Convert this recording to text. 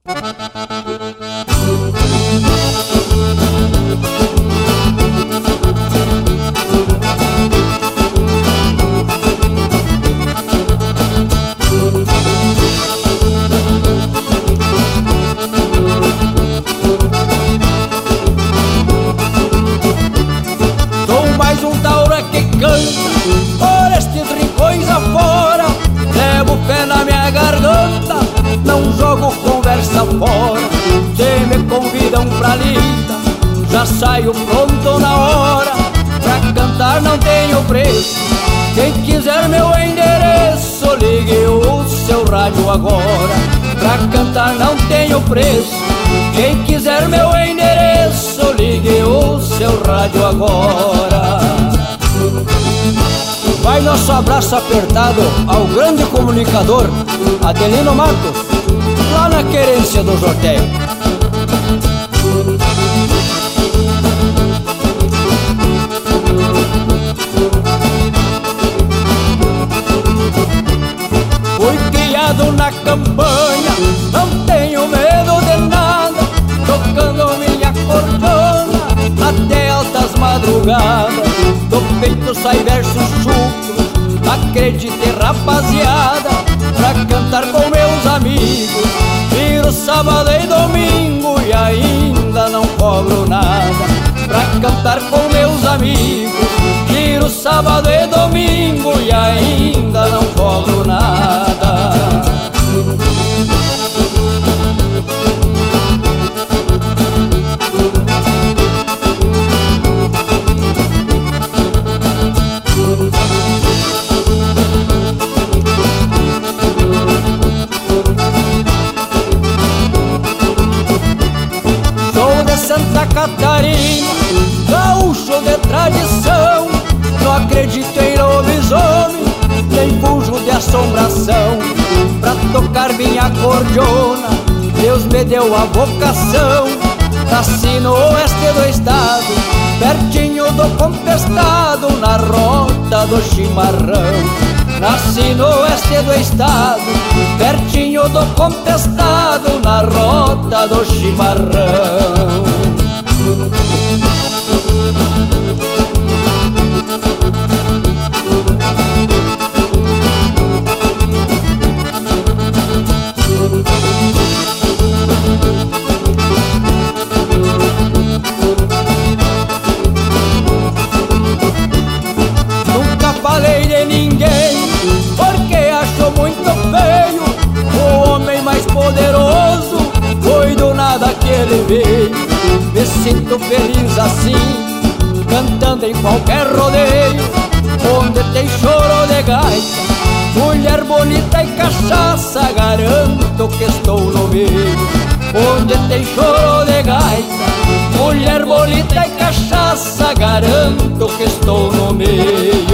Sou mais um taura que canta por estes rincões afora. Levo fé na minha garganta, não jogo conversa fora. Se me convidam pra lida, já saio pronto na hora. Pra cantar não tenho preço, quem quiser meu endereço, ligue o seu rádio agora. Pra cantar não tenho preço, quem quiser meu endereço, ligue o seu rádio agora. Vai nosso abraço apertado ao grande comunicador Adelino Matos, lá na querência do Jordeio. Fui criado na campanha, não tenho medo de nada, tocando minha cordona até altas madrugadas. Do peito sai versos chucros, acredite rapaziada, pra cantar com meus amigos. Viro sábado e domingo e ainda não cobro nada. Pra cantar com meus amigos, viro sábado e domingo e ainda não cobro nada. Sou de Santa Catarina, gaúcho de tradição. Não acredito em lobisomem, nem fujo de assombração. Pra tocar minha acordeona, Deus me deu a vocação. Nasci no oeste do estado, pertinho do Contestado, na rota do chimarrão. Nasci no oeste do estado, pertinho do Contestado, na rota do chimarrão. Nunca falei de ninguém, porque acho muito feio o homem mais poderoso foi do nada que ele veio. Me sinto feliz assim, cantando em qualquer rodeio, onde tem choro de gaita, mulher bonita e cachaça, garanto que estou no meio. Onde tem choro de gaita, mulher bonita e cachaça, garanto que estou no meio.